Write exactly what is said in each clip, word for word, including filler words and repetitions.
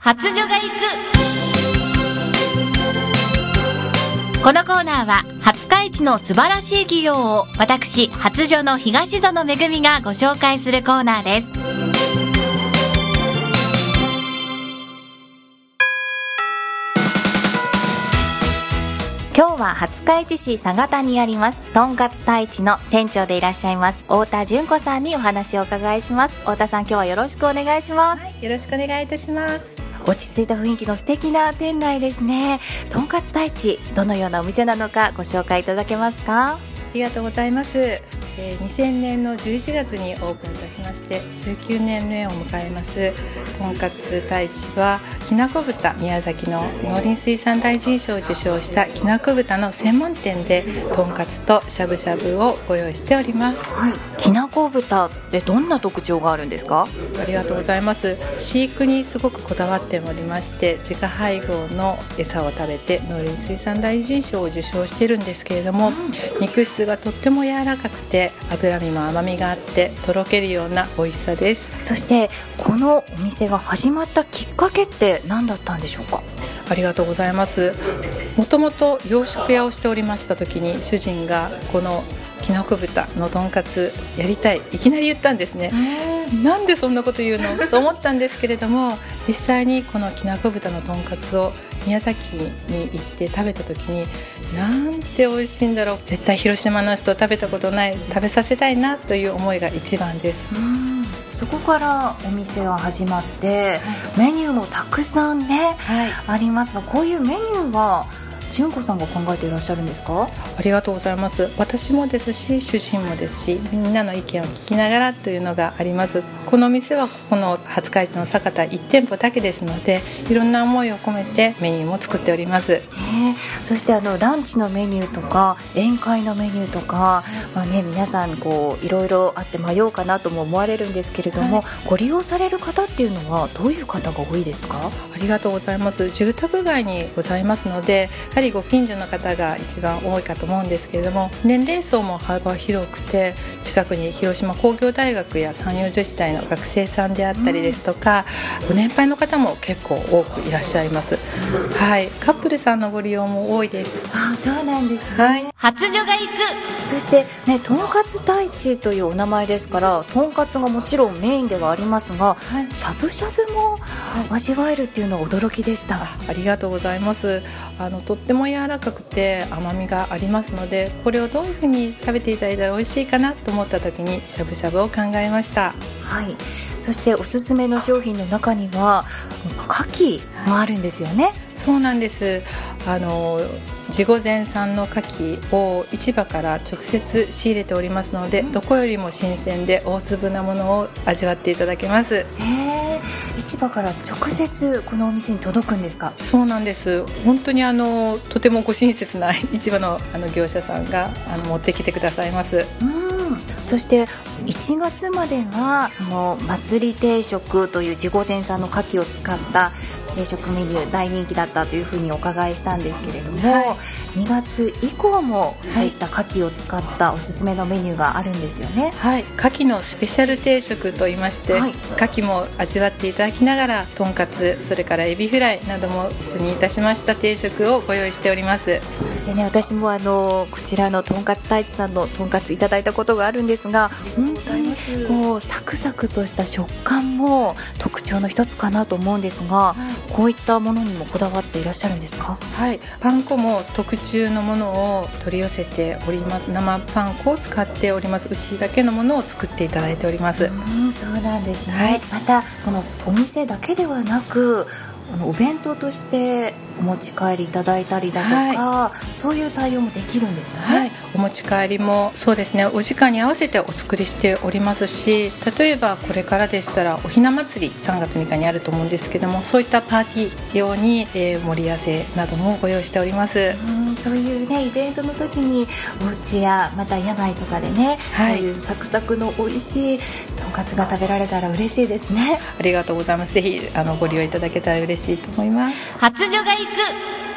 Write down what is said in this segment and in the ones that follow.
初女が行く。このコーナーは廿日市の素晴らしい企業を私初女の東園めぐみがご紹介するコーナーです。今日は廿日市市佐潟にありますとんかつ太一の店長でいらっしゃいます太田純子さんにお話をお伺いします。太田さん、今日はよろしくお願いします。 はい、よろしくお願いいたします。 落ち着いた雰囲気の素敵な店内ですね。とんかつ太一、どのようなお店なのかご紹介いただけますか？ ありがとうございます。えー、にせんねんのじゅういちがつにオープンいたしましてじゅうきゅうねんめを迎えますとんかつ太一は、きなこ豚宮崎の農林水産大臣賞を受賞したきなこ豚の専門店で、とんかつとしゃぶしゃぶをご用意しております。 はい、きなこ豚ってどんな特徴があるんですか？ ありがとうございます。飼育にすごくこだわっておりまして、自家配合の餌を食べて農林水産大臣賞を受賞しているんですけれども、うん、肉質がとっても柔らかくて脂身も甘みがあってとろけるような美味しさです。 そしてこのお店が始まったきっかけって何だったんでしょうか？ ありがとうございます。もともと洋食屋をしておりました時に、主人がこのきなこ豚のとんかつやりたい、いきなり言ったんですね。なんでそんなこと言うのと思ったんですけれども、実際にこのきなこ豚のとんかつを宮崎に行って食べた時に、なんて美味しいんだろう、絶対広島の人食べたことない、食べさせたいなという思いが一番です。 うん、そこからお店が始まって、はい、メニューもたくさんね、はい、ありますが、こういうメニューは純子さんが考えていらっしゃるんですか？ ありがとうございます。私もですし、主人もですし、みんなの意見を聞きながらというのがあります。この店はここの廿日市の酒田いち店舗だけですので、いろんな思いを込めてメニューも作っております。 えー、そしてあのランチのメニューとか宴会のメニューとか、まあね、皆さんこういろいろあって迷うかなとも思われるんですけれども、はい、ご利用される方っていうのはどういう方が多いですか？ ありがとうございます。住宅街にございますので、やはりご近所の方が一番多いかと思うんですけれども、年齢層も幅広くて、近くに広島工業大学や山陽女子大の学生さんであったりですとか、うん、ご年配の方も結構多くいらっしゃいます。うん、はい、カップルさんのご利用も多いです。 あ、そうなんですね。 はい、 初女が行く。そしてね、とんかつ太一というお名前ですから、とんかつがもちろんメインではありますが、はい、しゃぶしゃぶも味わえるっていうのは驚きでした。 あ、ありがとうございます。あのとっても柔らかくて甘みがありますので、これをどういうふうに食べていただいたら美味しいかなと思った時にしゃぶしゃぶを考えました。 はい、そしておすすめの商品の中には牡蠣もあるんですよね。はい、 そうなんです。あの地御前産の牡蠣を市場から直接仕入れておりますので、うん、どこよりも新鮮で大粒なものを味わっていただけます。 へー、市場から直接このお店に届くんですか？ そうなんです。本当にあのとてもご親切な市場 の, あの業者さんがあの持ってきてくださいます。 うん、そしていちがつまではあの祭り定食という地御前産の牡蠣を使った定食メニュー大人気だったというふうにお伺いしたんですけれども、はい、にがつ以降もそういった牡蠣を使ったおすすめのメニューがあるんですよね。 はい、牡蠣のスペシャル定食といいまして、はい、牡蠣も味わっていただきながら、とんかつ、それからエビフライなども一緒にいたしました定食をご用意しております。 そしてね、私もあのこちらのとんかつ太一さんのとんかついただいたことがあるんですが、本当にこうサクサクとした食感も特徴の一つかなと思うんですが、はい、こういったものにもこだわっていらっしゃるんですか？ はい、パン粉も特注のものを取り寄せております。生パン粉を使っております。うちだけのものを作っていただいております。 うん、そうなんですね。はい、またこのお店だけではなく、あのお弁当としてお持ち帰りいただいたりだとか、はい、そういう対応もできるんですよね。 はい、お持ち帰りもそうですね、お時間に合わせてお作りしておりますし、例えばこれからでしたらおひな祭りさんがつみっかにあると思うんですけども、そういったパーティー用に、えー、盛り合わせなどもご用意しております。 うん、そういうねイベントの時にお家やまた野外とかでね、はい、こういうサクサクの美味しいとんかつが食べられたら嬉しいですね。 ありがとうございます。ぜひあのご利用いただけたら嬉しいと思います。 初女が行く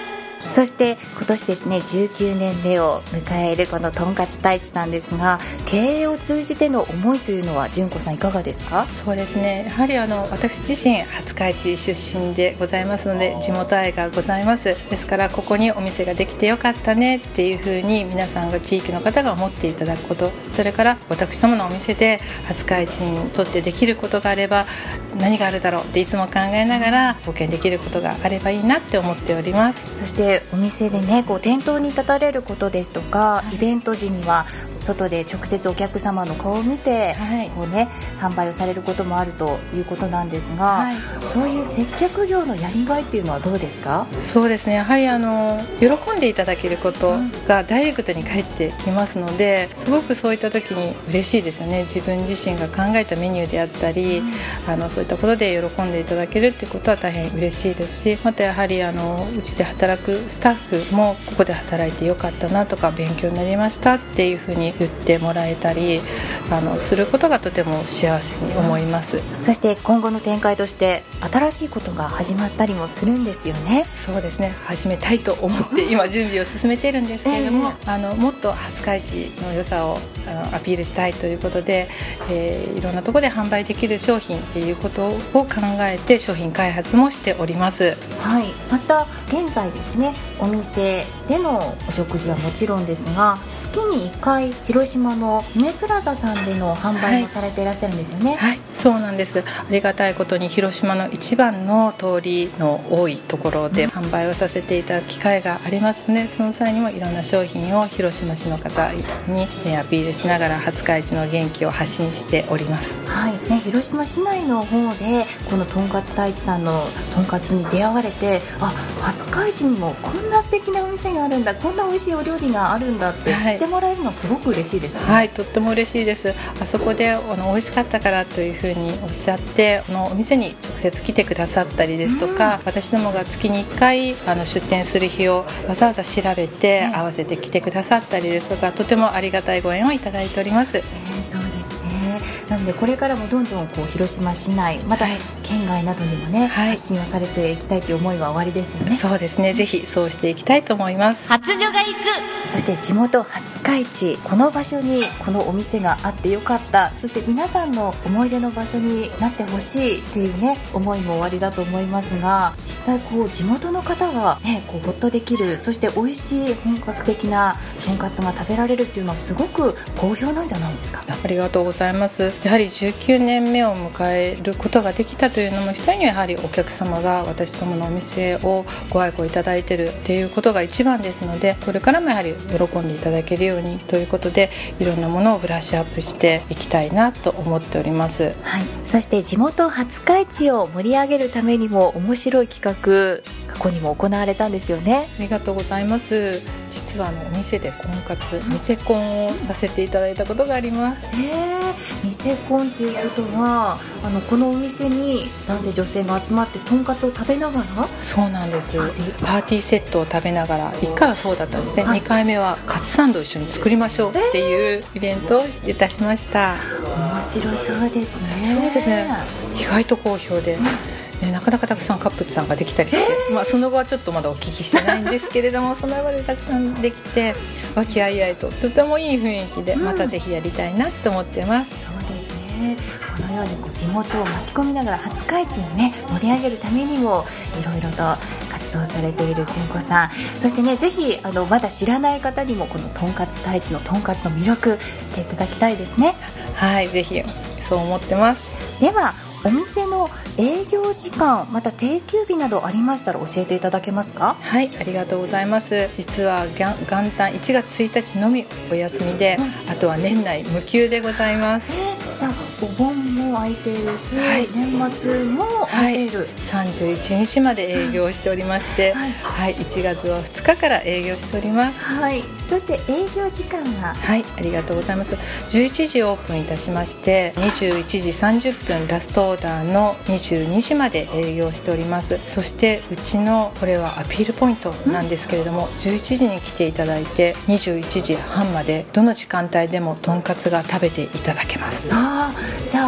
そして今年ですねじゅうきゅうねんめを迎えるこのとんかつ太一さんですが、経営を通じての思いというのは純子さんいかがですか？ そうですね、やはりあの私自身廿日市出身でございますので地元愛がございます。ですからここにお店ができてよかったねっていうふうに皆さんが地域の方が思っていただくこと、それから私どものお店で廿日市にとってできることがあれば何があるだろうっていつも考えながら貢献できることがあればいいなって思っております。 そしてお店でねこう店頭に立たれることですとか、はい、イベント時には外で直接お客様の顔を見て、はい、こうね、販売をされることもあるということなんですが、はい、そういう接客業のやりがいっていうのはどうですか？ そうですね、やはりあの喜んでいただけることがダイレクトに返ってきますので、すごくそういった時に嬉しいですよね。自分自身が考えたメニューであったり、うん、あのそういったことで喜んでいただけるっていうことは大変嬉しいですし、またやはりあのうちで働くスタッフもここで働いてよかったなとか勉強になりましたっていうふうに言ってもらえたりあのすることがとても幸せに思います。 そして今後の展開として新しいことが始まったりもするんですよね。 そうですね、始めたいと思って今準備を進めているんですけれども、えー、あのもっと廿日市の良さをあのアピールしたいということで、えー、いろんなところで販売できる商品っていうことを考えて商品開発もしております。 はい、また現在ですねお店でのお食事はもちろんですが、月にいっかい広島の梅プラザさんでの販売もされていらっしゃるんですよね。 はい、はい、そうなんです。ありがたいことに広島の一番の通りの多いところで販売をさせていただく機会がありますので、その際にもいろんな商品を広島市の方にアピールしながら廿日市の元気を発信しております。 はいね、広島市内の方でこのとんかつ太一さんのとんかつに出会われて、あ、廿日市にもこんな素敵なお店があるんだ、こんな美味しいお料理があるんだって知ってもらえるのはすごく嬉しいですよね。 はい、はい、とっても嬉しいです。あそこであの美味しかったからというふうにおっしゃってこのお店に直接来てくださったりですとか、うん、私どもが月にいっかいあの出店する日をわざわざ調べて合わせて来てくださったりですとか、とてもありがたいご縁をいただいております。 えー、そうですね。なのでこれからもどんどんこう広島市内また県外などにもね、はい、発信をされていきたいという思いは終わりですよね。 そうですね、ぜひそうしていきたいと思います。 初女が行く。そして地元廿日市、この場所にこのお店があってよかった、そして皆さんの思い出の場所になってほしいっていうね思いも終わりだと思いますが、実際こう地元の方がねこうほっとできる、そして美味しい本格的なとんかつが食べられるっていうのはすごく好評なんじゃないですか。 ありがとうございます。やはりじゅうきゅうねんめを迎えることができたというのも一人にはやはりお客様が私どものお店をご愛顧いただいているっていうことが一番ですので、これからもやはり喜んでいただけるようにということでいろんなものをブラッシュアップしていきたいなと思っております。 はい、そして地元廿日市を盛り上げるためにも面白い企画過去にも行われたんですよね。 ありがとうございます。実はあのお店で婚活、店婚をさせていただいたことがあります。 へー、店婚っていうことはあのこのお店に男性女性が集まってとんかつを食べながら。 そうなんです。パーティーセットを食べながらいっかいはそうだったんですね。にかいめはカツサンドを一緒に作りましょうっていうイベントをいたしました。 面白そうですね。 そうですね、意外と好評で、ね、なかなかたくさんカップルさんができたりして、えーまあ、その後はちょっとまだお聞きしてないんですけれどもその場でたくさんできて和気あいあいととてもいい雰囲気で、またぜひやりたいなと思ってます。 そうですね、このようにこう地元を巻き込みながら廿日市をね盛り上げるためにもいろいろと活動されている純子さん、そしてねぜひあのまだ知らない方にもこのとんかつ太一のとんかつの魅力知っていただきたいですね。 はい、ぜひそう思ってます。 ではお店の営業時間また定休日などありましたら教えていただけますか。 はい、ありがとうございます。実は元旦いちがつついたちのみお休みで、うん、あとは年内無休でございます。 えー、じゃあお盆も空いているし、はい、年末も空いている、はい、 さんじゅういちにちまで営業しておりまして、はいはい、いちがつはふつかから営業しております。 はい、そして営業時間は。 はい、ありがとうございます。じゅういちじオープンいたしましてにじゅういちじさんじゅっぷんラストオーダーのにじゅうにじまで営業しております。そしてうちのこれはアピールポイントなんですけれども、うん、じゅういちじに来ていただいてにじゅういちじはんまでどの時間帯でもとんかつが食べていただけます。 あ、じゃあ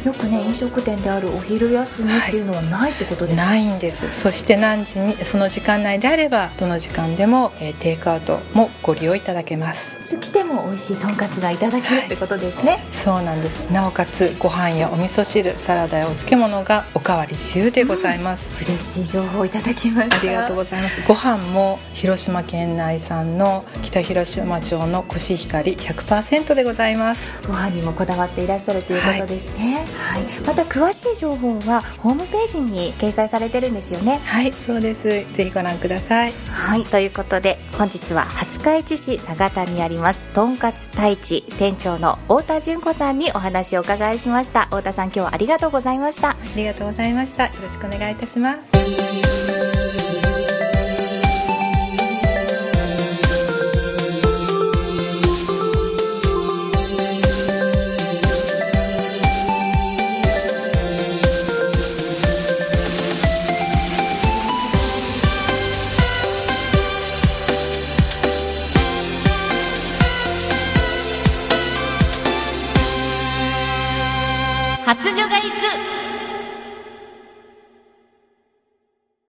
よくね飲食店であるお昼休みっていうのはないってことですか？ ないんです。そして何時にその時間内であればどの時間でも、えー、テイクアウトもご利用いただけます。 いつ来ても美味しいとんかつがいただけるってことですね。 そうなんです。なおかつご飯やお味噌汁、サラダやお漬物がおかわり自由でございます、 うん、嬉しい情報いただきました。 ありがとうございます。ご飯も広島県内産の北広島町のコシヒカリ ひゃくパーセント でございます。 ご飯にもこだわっていらっしゃるということですね、はいはい、また詳しい情報はホームページに掲載されてるんですよね。 はい、そうです。ぜひご覧ください。 はい、ということで本日は廿日市市佐賀田にありますとんかつ太一店長の太田純子さんにお話をお伺いしました。太田さん、今日はありがとうございました。 ありがとうございました。よろしくお願いいたします。 初女が行く